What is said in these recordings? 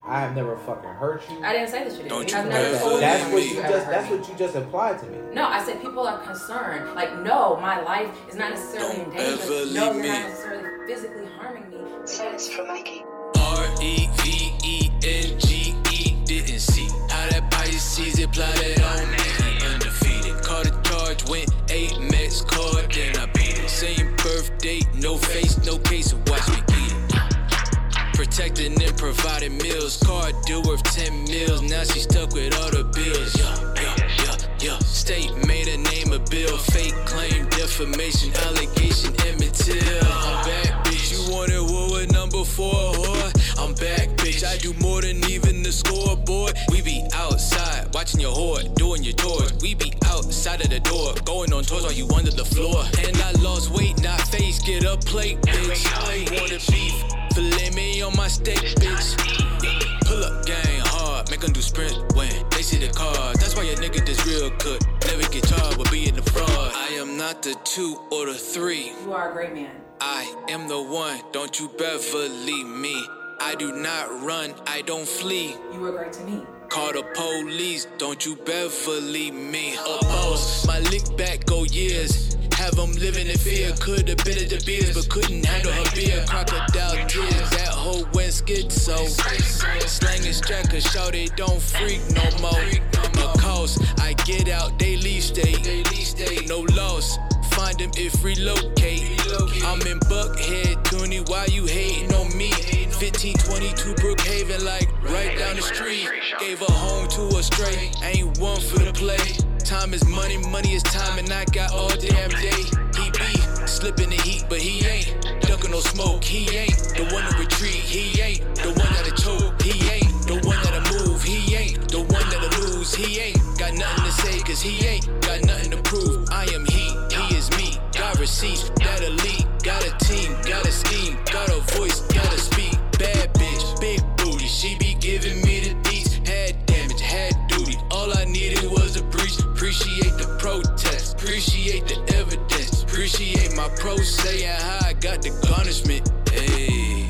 I have never fucking hurt you. I didn't say that you did. Don't I've you never ever told That's you what that you ever just. hurt That's me. what you just applied to me. No, I said people are concerned. Like, no, my life is not necessarily in danger. Ever No, leave you're me. not necessarily physically harming me. Service from Mikey. REVENGE, didn't see how that Pisces it plotted on me. Undefeated, caught a charge, went 8 Mets card, then I beat it. Same birthday, no face, no case, so watch me get it. Protecting and providing meals, car deal worth 10 mils, now she stuck with all the bills. Yeah. State made a name a bill, fake claim, defamation, allegation, Emmett Till. I'm back, bitch. You wanted war with number 4 whore? I'm back, bitch. I do more than even the scoreboard. We be outside, watching your whore, doing your chores. We be outside of the door, going on tours while you under the floor. And I lost weight, not face, get a plate, bitch. I wanted beef, filet me on my steak, bitch. Pull up gang hard, make them do sprint when they see the cars. That's why your nigga just real good, never get charged with being the fraud. I am not the 2 or the 3. You are a great man. I am the one, don't you Beverly me. I do not run, I don't flee. You were great to me. Call the police, don't you Beverly me. Oppose, my lick back go years. Have them living in fear. Could've been at the beers, but couldn't handle her beer. Crocodile tears, that hoe went schizo. Slanging stracker, shout they don't freak no more. A cause, I get out, they leave state. No loss, find them if relocate. I'm in Buckhead, Toonie, why you hating on me? 1522 Brookhaven, like right down the street. Gave a home to a stray, ain't one for the play. Time is money, money is time, and I got all damn day. He be slipping the heat, but he ain't ducking no smoke. He ain't the one to retreat. He ain't the one that'll choke. He ain't the one that'll move. He ain't the one that'll lose. He ain't got nothing to say, cause he ain't got nothing to prove. I am he is me. Got receipts, got a lead, got a team, got a scheme, got a voice, got to speak. Bad bitch, big booty, she be giving me the deets. Had damage, had duty, all I needed was a breach. Appreciate the protest, appreciate the evidence, appreciate my pro saying how I got the garnishment. Hey,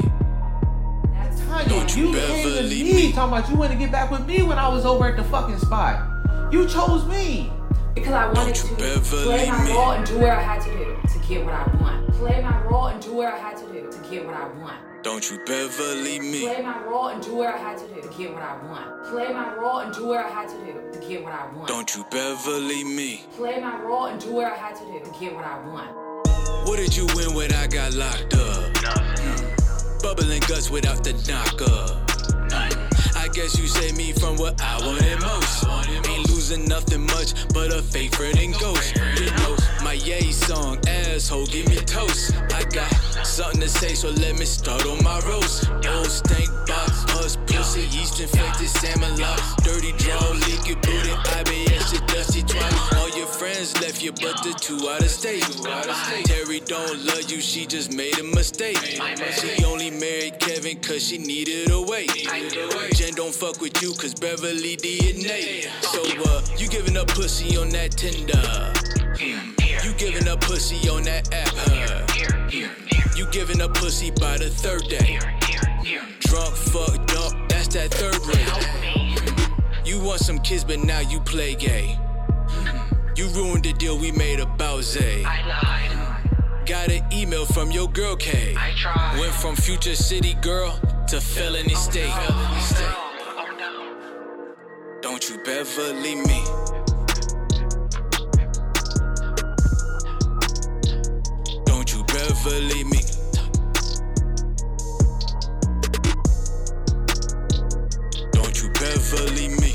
Don't you came to Beverly me me. talking about you wanted to get back with me when I was over at the fucking spot. You chose me. Because I wanted Don't you to Beverly play my me. role and do what I had to do to get what I want. Play my role and do what I had to do to get what I want. Don't you Beverly me. Play my role and do what I had to do to get what I want. Play my role and do what I had to do to get what I want. Don't you Beverly me. Play my role and do what I had to do to get what I want. What did you win when I got locked up? Bubbling guts without the knocker. I guess you saved me from what I wanted most. Ain't losing nothing much but a favorite and ghost. You know, my yay song, asshole, give me toast. I got something to say, so let me start on my roast. Old stank box, hush pussy, yeast infected salmon locks. Dirty draw, leaky booty, IBS, a dusty twat. All your friends left you, but the 2 out of state. Terry don't love you, she just made a mistake. She only married Kevin cause she needed a way. Jen don't fuck with you cause Beverly DNA. So you giving up pussy on that Tinder. You giving up pussy on that app. You giving up pussy by the 3rd day. Drunk, fucked up, that's that 3rd rate. You want some kids but now you play gay. You ruined the deal we made about Zay. Got an email from your girl K. Went from future city girl to felony state. Don't you Beverly me. Don't you Beverly me. Don't you Beverly me.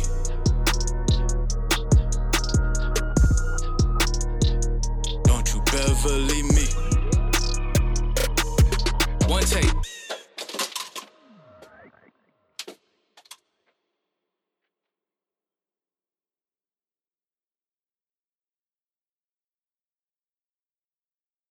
Don't you Beverly me. One take.